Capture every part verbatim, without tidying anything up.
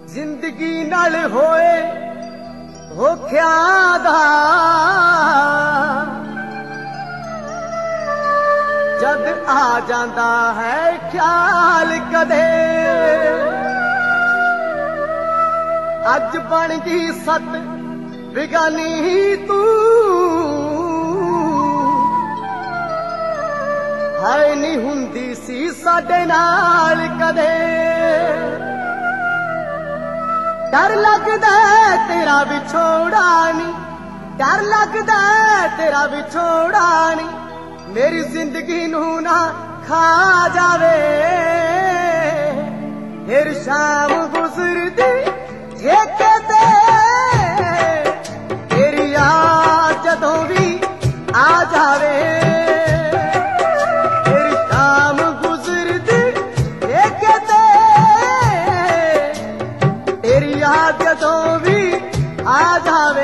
जिंदगी नाल होए धोखियां दा जद आ जांदा है ख्याल कदे अज बन गई सत बिगानी तू है नहीं हुंदी सी साडे नाल कदे डर लगदा तेरा विछोड़ा नी डर लगदा तेरा विछोड़ा नी मेरी जिंदगी नू ना खा जावे फिर शाम गुजरदी ठेके ते तेरी याद जदों भी आ जावे फिर शाम गुजरदी ठेके ते तेरी याद जदों भी आ जावे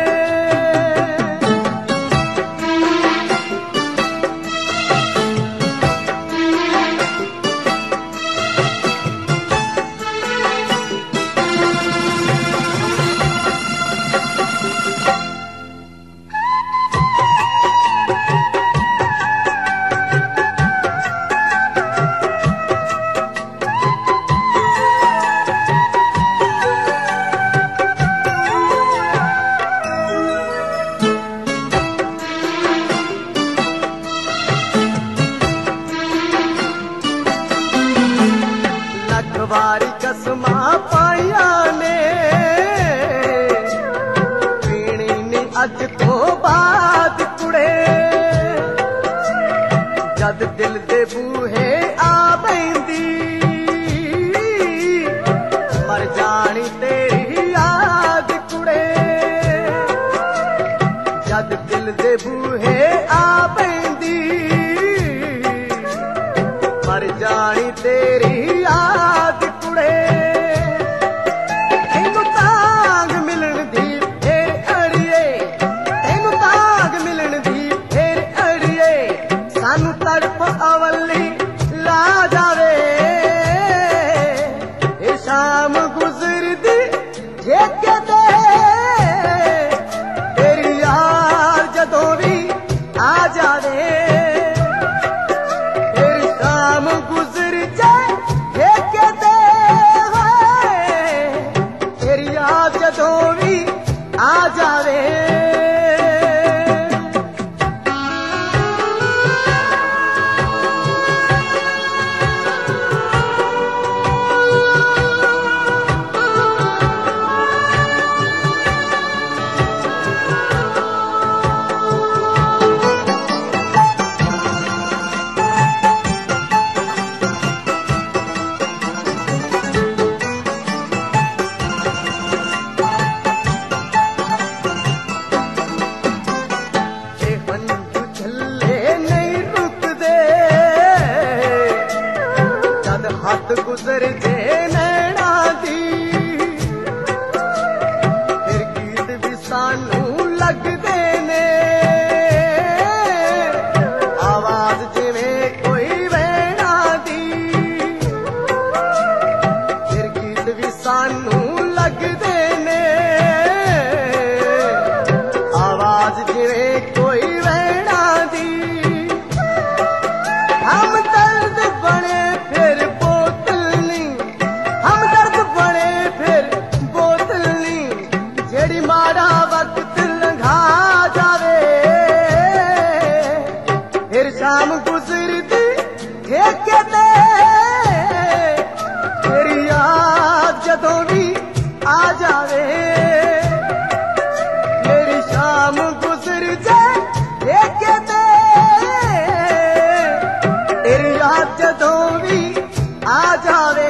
वारी कसमा पाया ने पीनी ने अज तो बाद कुड़े जद दिल दे बूहे आ बैंदी मर जानी तेरी याद कुड़े जद दिल दे बूहे आ बैंदी मर जानी तेरी याद तेनू तांग मिलन दी फेर अड़िए तेनू तांग मिलन दी फेर अड़िए सानू तड़प अवली ला जावे ये शाम गुजरदी ठेके ते तेरी याद जदों भी आ जावे तेरी शाम गुजर जाए ठेके ते जदों भी आ जावे हद गुजर जे नैना दी फिर गीत भी सानू लगदे ने आवाज जिवें कोई वैणा दी फिर गीत भी सानू लगदे ने आवाज जिवें कोई वैणा दी हम दर्द बने फिर माड़ा वक्त लंघा जावे फिर शाम गुजरदी ठेके ते तेरी याद जदों भी आ जावे मेरी शाम गुजर जाए ठेके ते तेरी याद जदों भी आ जावे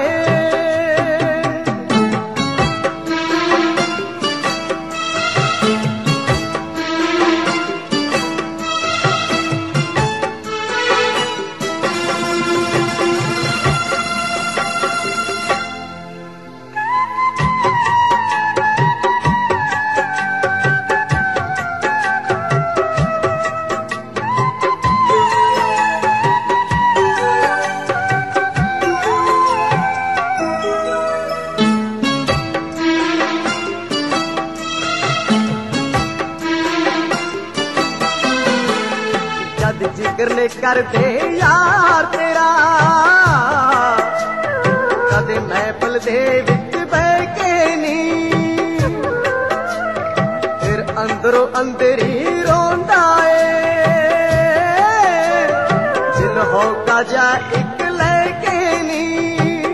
ਕਰਦੇ ਯਾਰ ਤੇਰਾ ਕਦੇ ਮਹਿਫਲ ਦੇ ਵਿੱਚ ਬਹਿ ਕੇ ਨੀ ਫਿਰ ਅੰਦਰੋਂ ਅੰਦਰੀ ਰੋਂਦਾ ਏ ਦਿਲ ਹੌਕਾ ਜਾ ਇੱਕ ਲੈ ਕੇ ਨੀ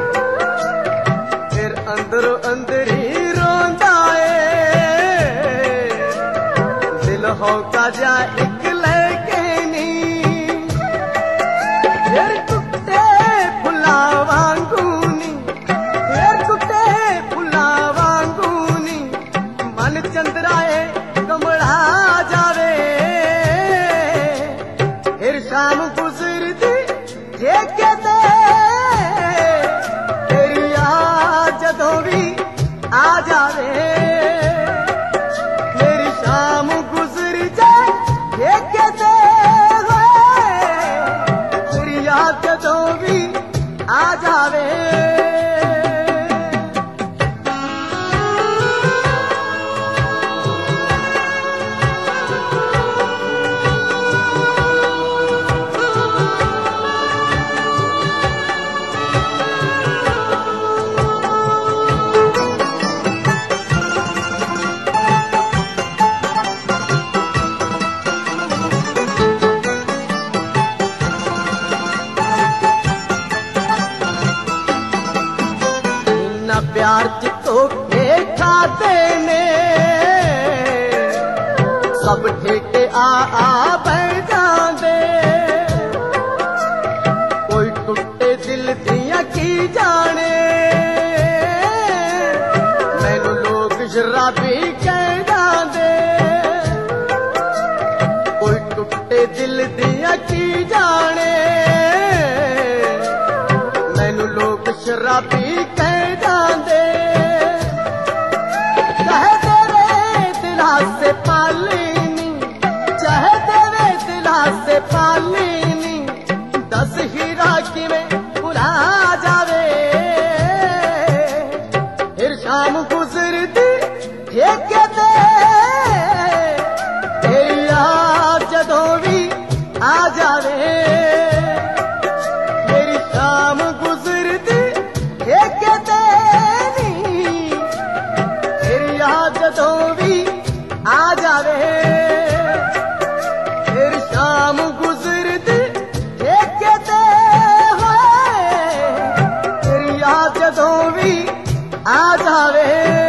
ਫਿਰ ਅੰਦਰੋਂ ਅੰਦਰੀ ਰੋਂਦਾ ਏ ਦਿਲ ਹੌਕਾ ਜਾ ਇੱਕ ਲੈ ਕੇ ਨੀ ਫਿਰ ਟੁੱਟੇ ਫੁੱਲਾਂ ਵਾਂਗੂ ਨੀ ਫਿਰ ਟੁੱਟੇ ਫੁੱਲਾਂ ਵਾਂਗੂ ਨੀ ਮਨ ਚੰਦਰਾਏ ਕਮਲਾ ਜਾਵੇ ਫਿਰ ਸ਼ਾਮ ਗੁਜ਼ਰਦੀ ਜੇ ਕਿਤੇ ਤੇਰੀ ਯਾਦ ਜਦੋਂ ਵੀ ਆ ਜਾਵੇ ਮੇਰੀ ਸ਼ਾਮ ਗੁਜ਼ਰ ਜਾਏ ਜੇ ਕਿਤੇ ਹੋਏ ਤੇਰੀ ਯਾਦ ਜਦੋਂ ਵੀ ਆ ਜਾਵੇ प्यार च धोखे खाते ने सब ठेके आ आ बह जांदे कोई टुटे दिल दियां की जाने मैनू लोग शराबी कह जांदे कोई टुटे दिल दियां की जाने मैनू लोग शराबी कह जांदे चाहे तेरे दिला से पालीनी चाहे तेरे दिला से पालीनी दस हीरा किवें भुला जावे फिर शाम गुजरदी ये कहते तेरी याद जदों भी आ जावे मेरी शाम गुजरदी ये कहते जदों भी आ जावे फिर शाम गुजरदी कहते होए तेरी याद जदों भी आ जावे।